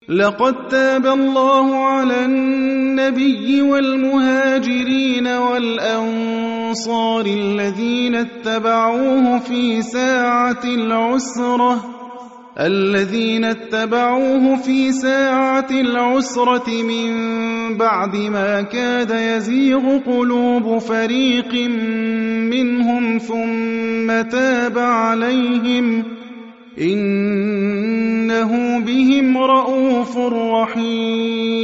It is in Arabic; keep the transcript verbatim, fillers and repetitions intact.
لقد تاب الله على النبي والمهاجرين والأنصار الذين اتبعوه في ساعة العسرة الذين اتبعوه في ساعة العسرة من بعد ما كاد يزيغ قلوب فريق منهم ثم تاب عليهم إنه بهم رءوف رحيم.